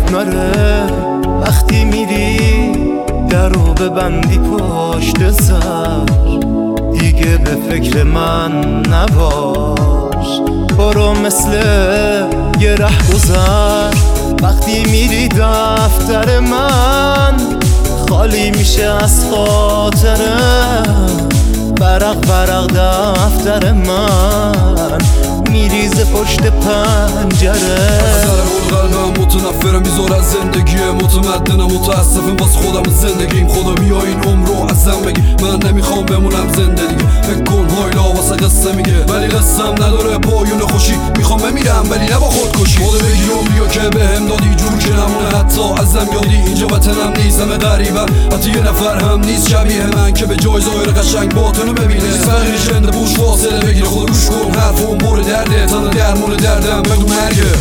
نره وقتی میری درو ببندی پشت سر، دیگه به فکر من نباش، برو مثل یه رهگذر. وقتی میری دفتر من خالی میشه از خاطرم، برق برق دفتر من میریزه پشت پنجره. قلبم متنفرم بیزار از زندگی متمدنم، متاسفم واسه خودم زندگیم. خدا بیا این عمر رو ازم بگی، من نمیخوام بمونم زنده دیگه. فکر کن هایلا واسه قصه میگه ولی قصم نداره پایون خوشی، میخوام بمیرم ولی نه با خودکشی. خدا بگی عمریو که بهم دادی جور که نمونه حتی ازم یادی. اینجا وطنم نیست همه غریبم، حتی یه نفر هم نیست شبیه من که به جای ظاهر قشنگ باطنو ببینه. فقیر شنده بوش فاصله بگیره، خدا گوش کن حرفم پر درده، تنها درمون دردم بگو مرگه.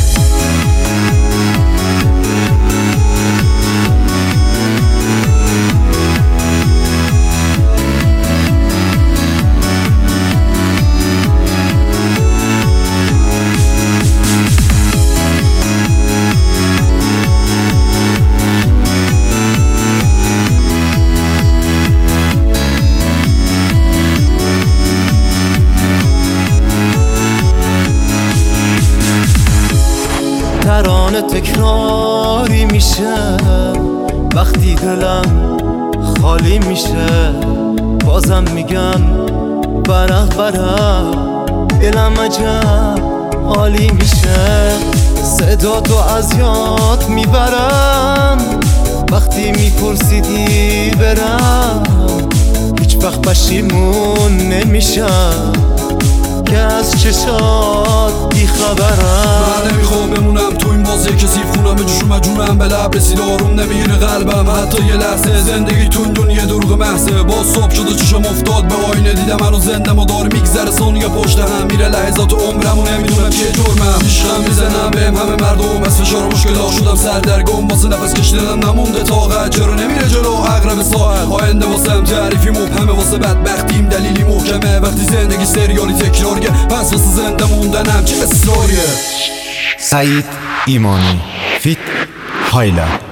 ترانه تکراری میشه وقتی دلم خالی میشه، بازم میگم برق برق دلم عجب عالی میشه. صدا تو از یاد میبرم وقتی میپرسیدی برم، هیچ وقت پشیمون نمیشم که از چشات بیخبرم. من نمیخوام بمونم تو این بازی کسی خونم، به جوش مجونم به لب رسید آروم نمیگیره قلبم حتی یه لحظه. زندگی تو این دنیا دروغ محضه، با صبح شد و چشم افتاد به آینه، دیدم منو زنده ما داره میگذره ثانیه پشت هم میره لحظات عمرم و نمیدونم چیه جرمم. عشقم میزنم بهم همه مردم، از فشار و مشکلات شدم سردرگم، واسه نفس کشیدنم نمونده طاقت، چرا نمیره جلو عقرب ساعت. آینده واسم تعریفی مبهمه، واسه بدبختیم دلیلی محکمه، وقتی زندگی سریالی تکراریه پس واسه زنده موندنم چه اصراریه. سعید ایمانی فیت هایلا.